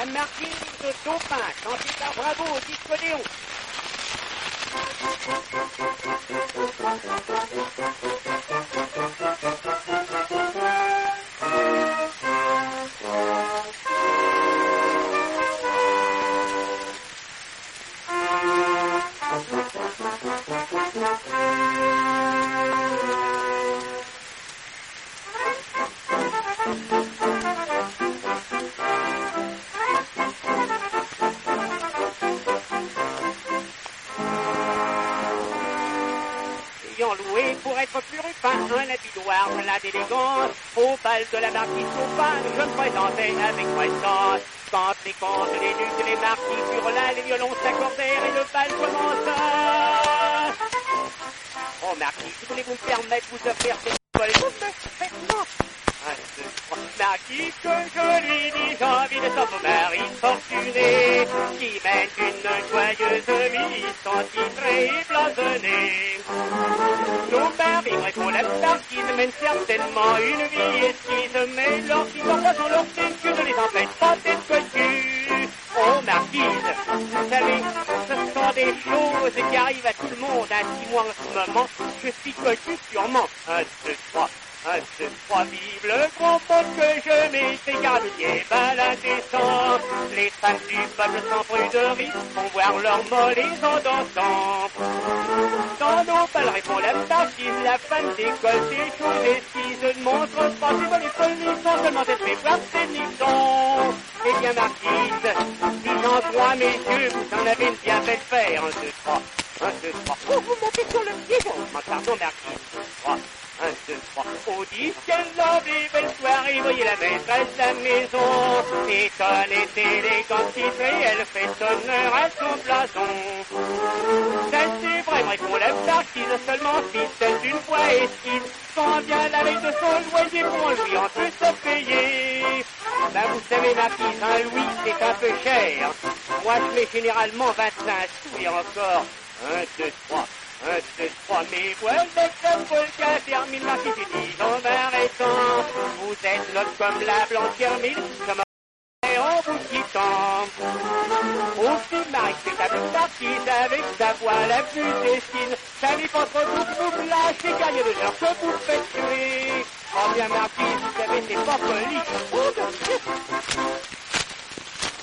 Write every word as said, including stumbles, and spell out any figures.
marquise de Dauphin, chantée par Bravo au disque Léon. Loué pour être plus rupin, un habit noir plein d'élégance. Au bal de la marquise Dauphin, je me présentais avec prestance. Quand les contes, les luttes, les marquis hurlaient, les violons s'accordèrent et le bal commença. Oh marquis, voulez-vous me permettre de vous offrir cette bol? Faites-moi. Marquis, que je lui dis, j'ai envie de sauver mon mari fortuné, qui mène une joyeuse vie, sans titrer et blasonner. Nos maris répondent la marquise mène certainement une vie esquisse, mais lorsqu'ils parfois sont leur sécu ne les empêche pas d'être connus. Oh marquise, vous savez, ce sont des choses qui arrivent à tout le monde, ainsi moi en ce moment, je suis connu sûrement. Un, deux, trois. Un, deux, trois, vive le grand monde que je m'étais garnier, balade descend. Les femmes du peuple sans pruderie vont voir leurs mollets en dansant. Dans nos balles répond la marquise, la femme d'école, des choses esquises ne montre pas ses bonnes folies, sans seulement être fait voir ses nixons. Eh bien marquise, si j'en crois mes yeux, vous en avez une bien belle faire. Un, deux, trois, un, deux, trois. Oh, vous montez sur le pied, oh, pardon marquise. Trois. Un, deux, trois. Au dix, quelle lovely belle soirée, voyez la maîtresse de la maison. Étonne et élégante titrée, elle fait honneur à son blason. Ça c'est vrai, répond la marquise, seulement si c'est une fois esquisse. Quand bien la veille de son loyer pour lui en peut se payer. Ben vous savez marquise, un louis c'est un peu cher. Moi je mets généralement vingt-cinq sous et encore. Un, deux, trois. Un, deux, trois, mais voilà comme Volca termine marquise et dit en m'arrêtant. Vous êtes l'autre comme la blanchière mille, comme un en vous quittant. Aussi marécable marquise avec sa voix la plus destine. Ça n'est pas trop vous vous lâchez car il y a de gens que vous faites tuer. Oh bien marquise, vous savez c'est pas poli.